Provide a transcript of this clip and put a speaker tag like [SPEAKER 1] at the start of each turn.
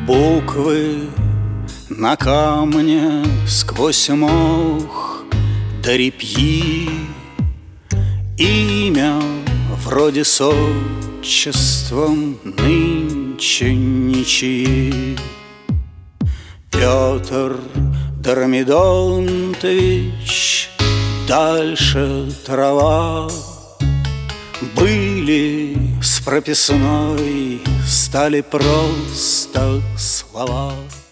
[SPEAKER 1] Буквы на камне сквозь мох до репьи, имя вроде с отчеством нынче ничьи. Петр Дормидонтович, дальше трава. Были с прописной, стали просто слова.